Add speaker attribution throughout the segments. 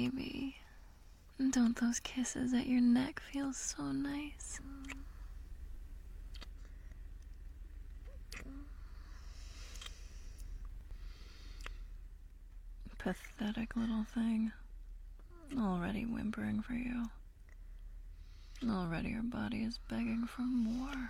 Speaker 1: baby. Don't those kisses at your neck feel so nice? Pathetic little thing. Already whimpering for you. Already your body is begging for more.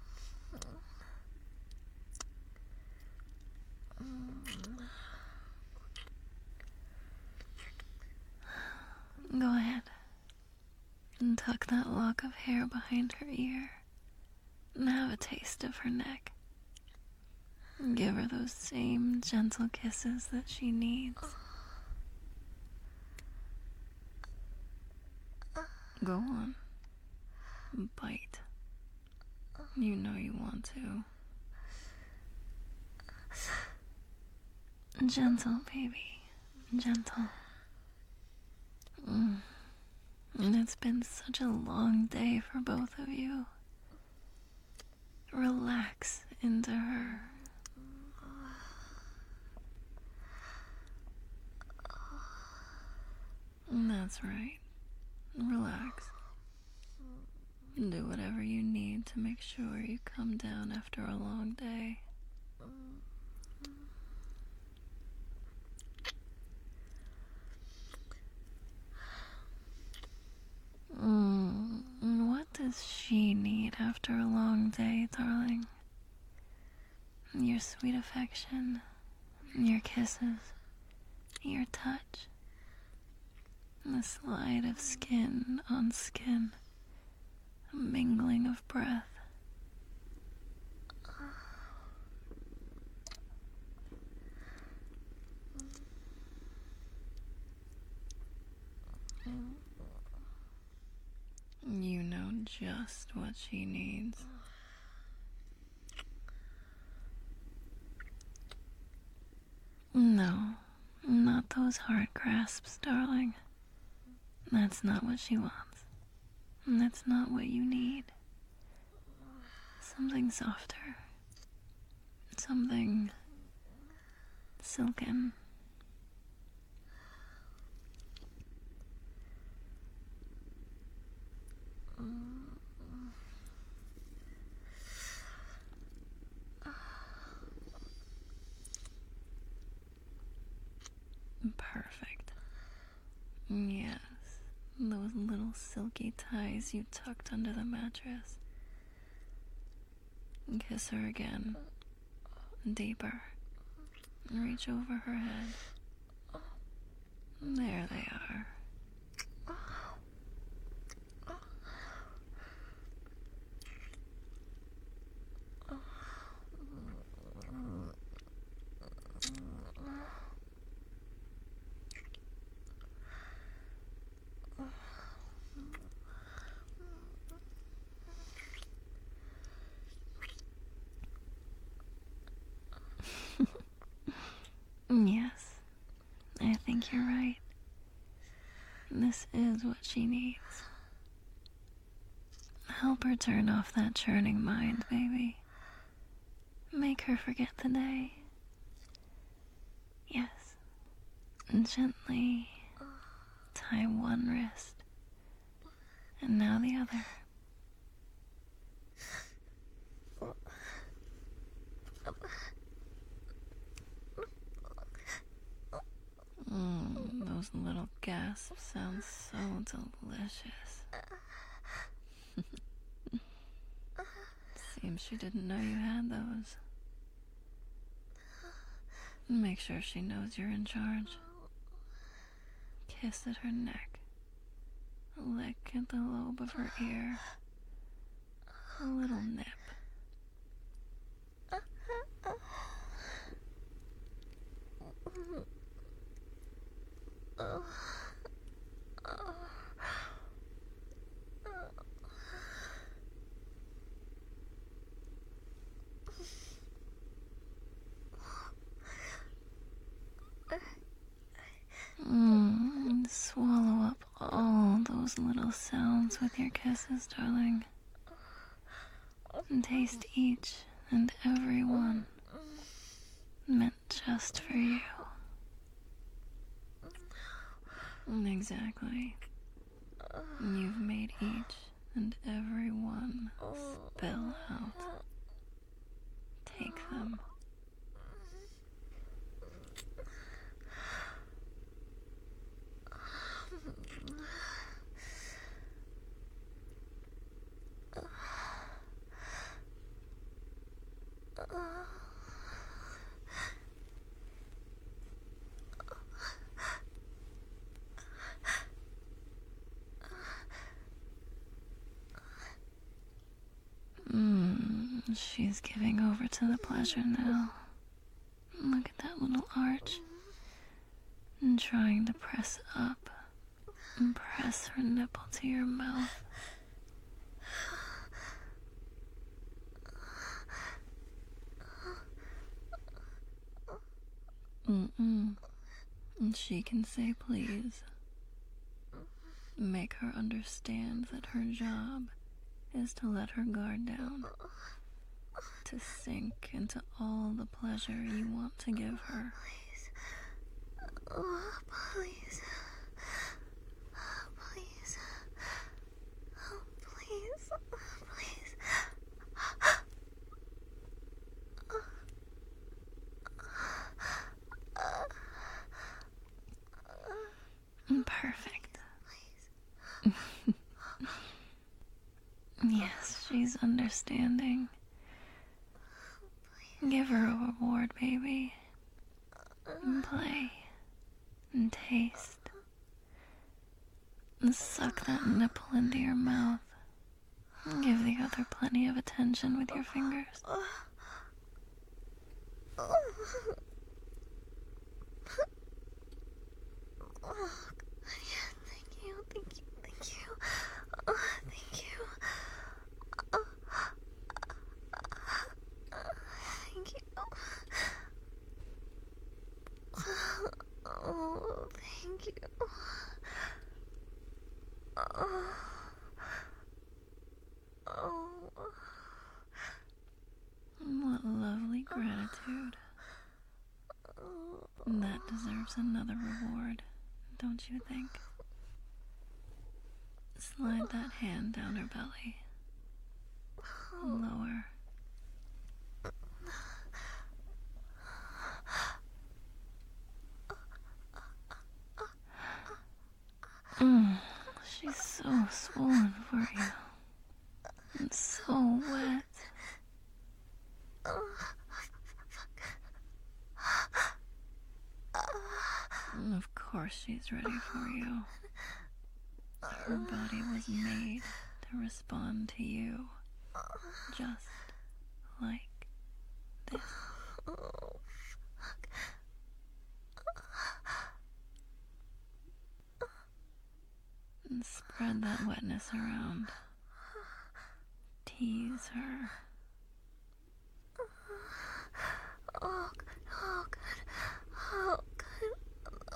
Speaker 1: Go ahead and tuck that lock of hair behind her ear and have a taste of her neck. Give her those same gentle kisses that she needs. Go on. Bite. You know you want to. Gentle, baby. Gentle. And it's been such a long day for both of you. Relax into her. That's right. Relax. Do whatever you need to make sure you come down after a long day. What does she need after a long day, darling? Your sweet affection, your kisses, your touch, the slide of skin on skin, a mingling of breath. You know just what she needs. No, not those hard grasps, darling. That's not what she wants. And that's not what you need. Something softer. Something silken. Perfect. Yes, those little silky ties you tucked under the mattress. Kiss her again. Deeper. Reach over her head. There they are. Yes, I think you're right. This is what she needs. Help her turn off that churning mind, baby. Make her forget the day. Yes, and gently tie one wrist, and now the other. Those little gasps sound so delicious. Seems she didn't know you had those. Make sure she knows you're in charge. Kiss at her neck. Lick at the lobe of her ear. A little nip. Swallow up all those little sounds with your kisses, darling. And taste each and every one, meant just for you. Exactly. You've made each and every one spill out. Take them. She's giving over to the pleasure now. Look at that little arch. And trying to press up and press her nipple to your mouth. And she can say please. Make her understand that her job is to let her guard down, to sink into all the pleasure you want to give her.
Speaker 2: Please. Oh, please. Please. Oh, please. Please.
Speaker 1: Perfect. Yes, she's understanding. Give her a reward, baby. And play. And taste. And suck that nipple into your mouth. And give the other plenty of attention with your fingers.
Speaker 2: Thank you. Thank you. Thank you. Oh, thank you.
Speaker 1: What lovely gratitude. That deserves another reward, don't you think? Slide that hand down her belly. Lower. She's so swollen for you. And so wet. Of course she's ready for you. Her body was made to respond to you. Just like this. And spread that wetness around. Tease her.
Speaker 2: Oh, good. Oh, good.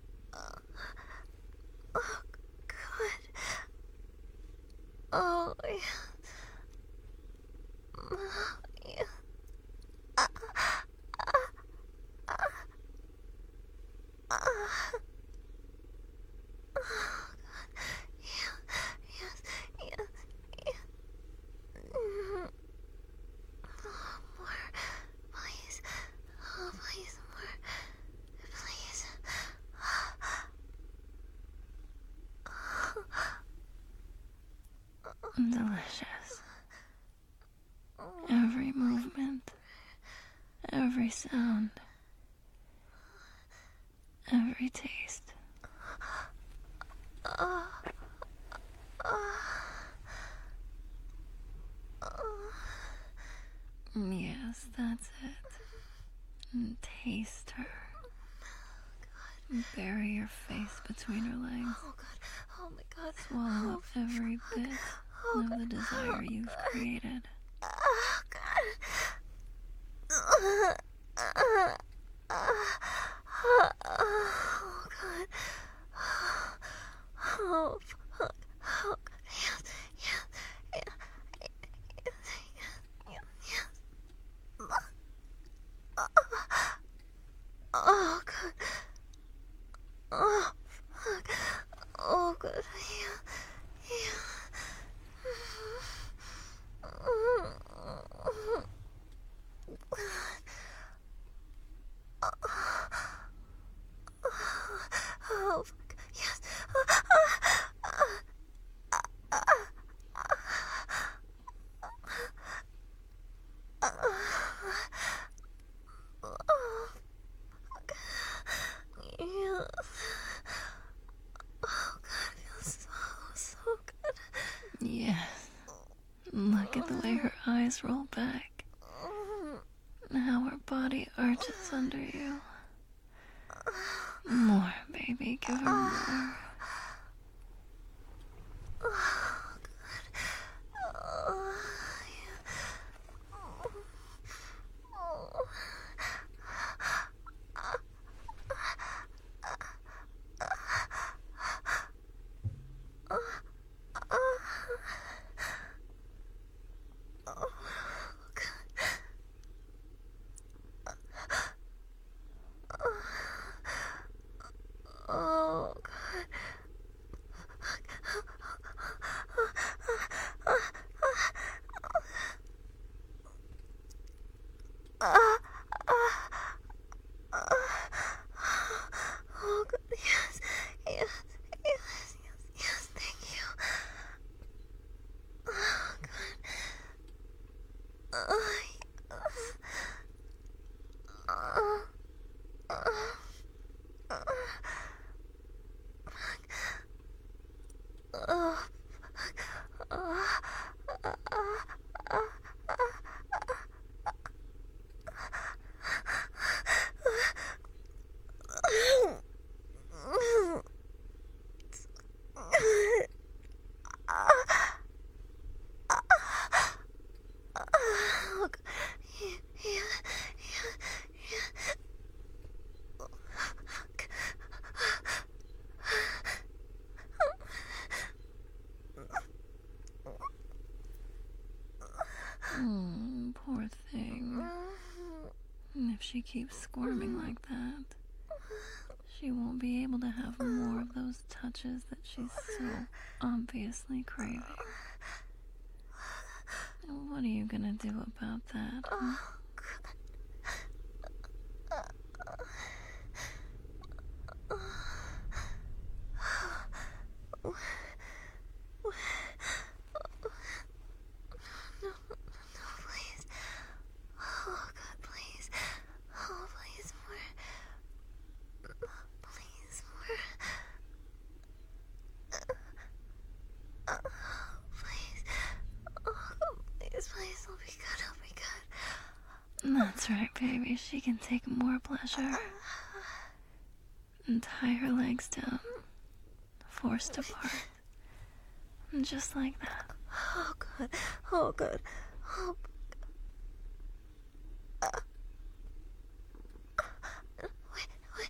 Speaker 2: Oh, good. Oh, yeah. Yeah.
Speaker 1: Delicious. Every movement, every sound, every taste. Yes, that's it. And taste her. Bury your face between her legs.
Speaker 2: Oh, God. Oh, my God.
Speaker 1: Swallow up every bit of the desire you've created.
Speaker 2: Oh, God. Oh, God. Oh, fuck. Oh, God. Yes. Oh, God. Oh, fuck. good. Yeah. Oh, fuck. Yes. Yes. Oh, God, it feels so good.
Speaker 1: Yes. Look at the way her eyes roll back. How her body arches under you. More, baby. Give her more.
Speaker 2: Oh, God. Oh, oh, God. Oh, God. Yes. Yes. Yes. Yes. Yes. Thank you. Oh, God.
Speaker 1: Poor thing. If she keeps squirming like that, she won't be able to have more of those touches that she's so obviously craving. What are you gonna do about that?
Speaker 2: Please. Oh, God, please. Oh, please, more. Please, more. Please. Oh, please, please. I'll be good. I'll be good.
Speaker 1: That's right, baby. She can take more pleasure. And tie her legs down, forced apart. Just like that.
Speaker 2: Oh, God. Oh, God. Oh, wait.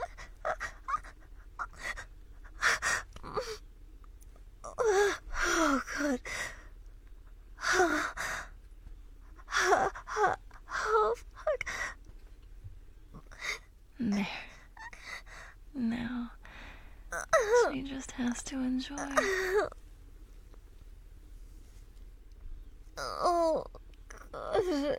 Speaker 2: Oh, God. Oh, fuck.
Speaker 1: There. Now, she just has to enjoy.
Speaker 2: Oh, God.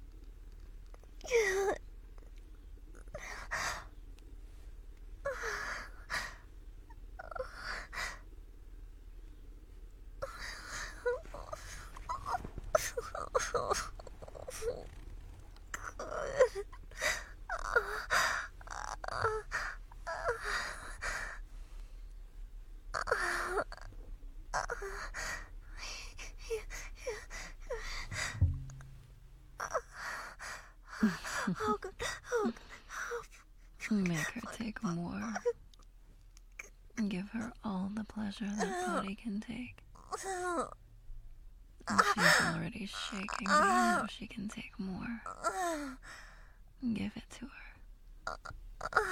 Speaker 2: Oh, God. Oh,
Speaker 1: Make her take more. Give her all the pleasure that body can take.
Speaker 2: God.
Speaker 1: And she's already shaking, but you know she can take more. Give it to her.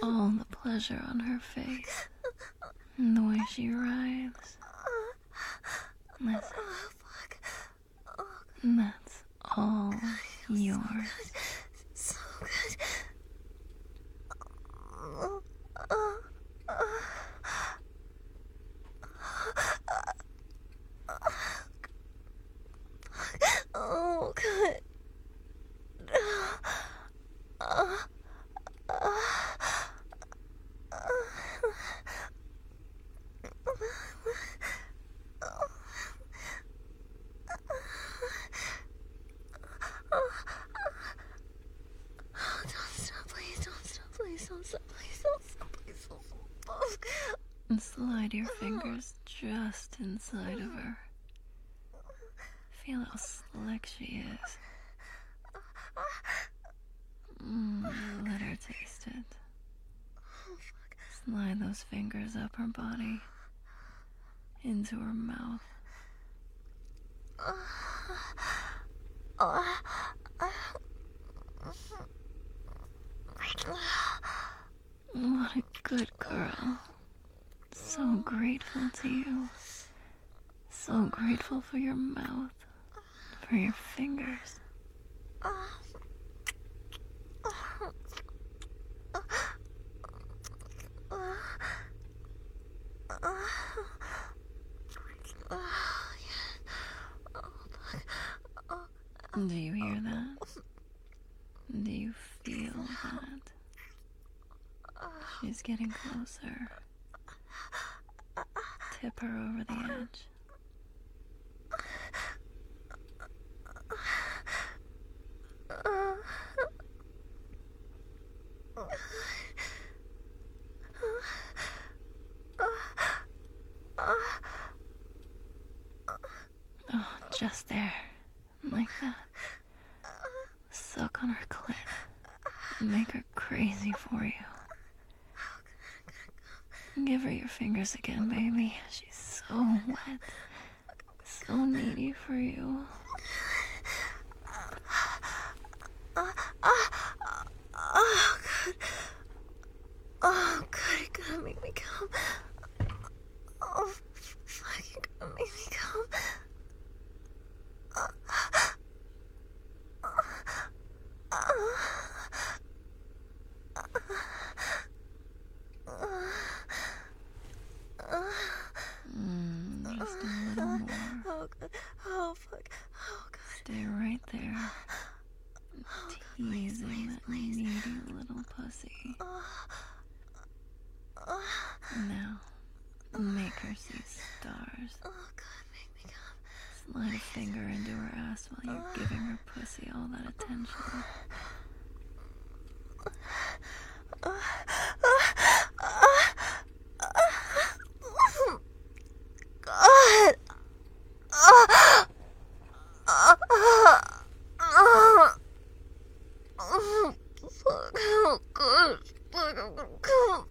Speaker 1: all the pleasure on her face, and the way she writhes. Listen, that's all yours.
Speaker 2: So good. Oh, good. Don't stop, please, don't stop, please, don't stop, please, don't stop, please, don't stop.
Speaker 1: And slide your fingers just inside of her. Feel how slick she is. Let her taste it. Slide those fingers up her body, into her mouth. What a good girl. So grateful to you. So grateful for your mouth, for your fingers. Do you hear that? Do you feel that? She's getting closer. Tip her over the edge. Oh, just there. Like that. Suck on her clit. Make her crazy for you. Give her your fingers again, baby. She's so wet. So needy for you.
Speaker 2: Oh, good. Oh, good. You're gonna make me come. Oh, fuck, you're gonna make me come.
Speaker 1: Just a little more.
Speaker 2: Oh, God. Oh, fuck. Oh, God.
Speaker 1: Stay right there. Teasing that needy little pussy. Now, make her see stars.
Speaker 2: Oh, God, make me come.
Speaker 1: Slide a finger into her ass while you're giving her pussy all that attention.
Speaker 2: God. Fuck, oh, good. Fuck, I'm gonna come.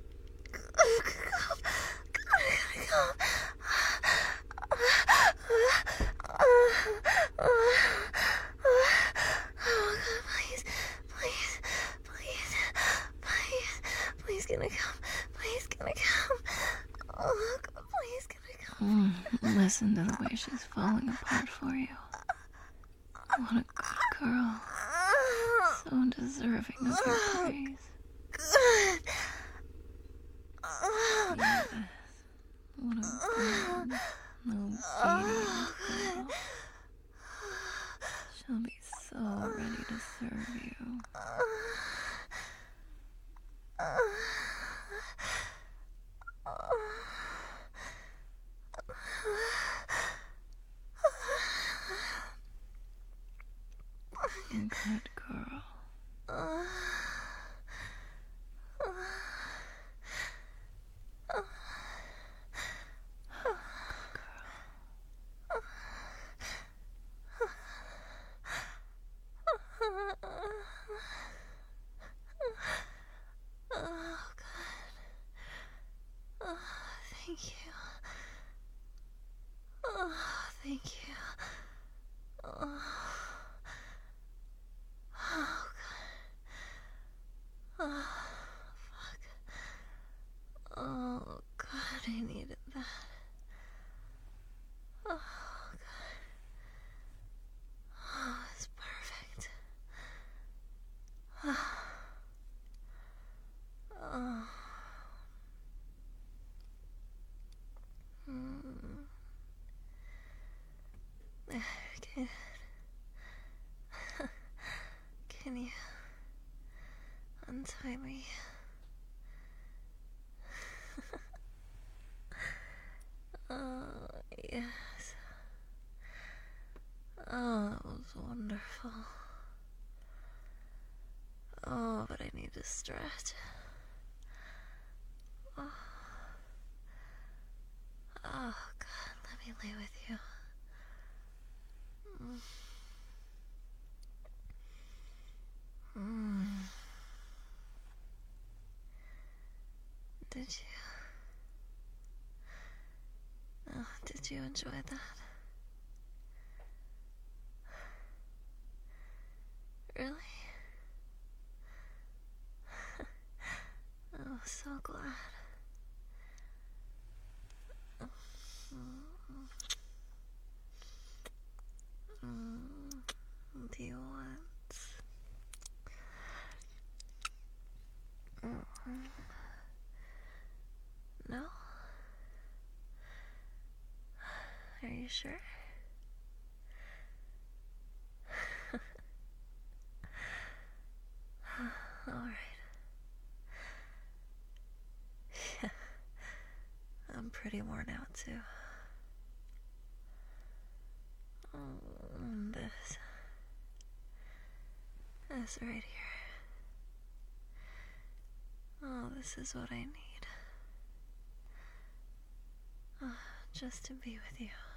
Speaker 2: Please, can I come? Please, can I come? Oh, God, please, can I come?
Speaker 1: Listen to the way she's falling apart for you. What a good girl. So deserving of your praise.
Speaker 2: Good.
Speaker 1: Yes. What a good, obedient girl. She'll be so ready to serve you. Good girl.
Speaker 2: Oh, God. Oh, thank you. Oh, thank you. Oh, oh, God. Oh, fuck. I needed that. Oh, God. Oh, it's perfect. Oh. Oh. Can, can you untie me? Oh, yes. Oh, that was wonderful. Oh, but I need to stretch. Oh, oh God, let me lay with you. Mm. Did you enjoy that? Really? Oh, so glad. Do you want? No? Are you sure? Alright. Yeah. I'm pretty worn out too. This right here. Oh, this is what I need. Just to be with you.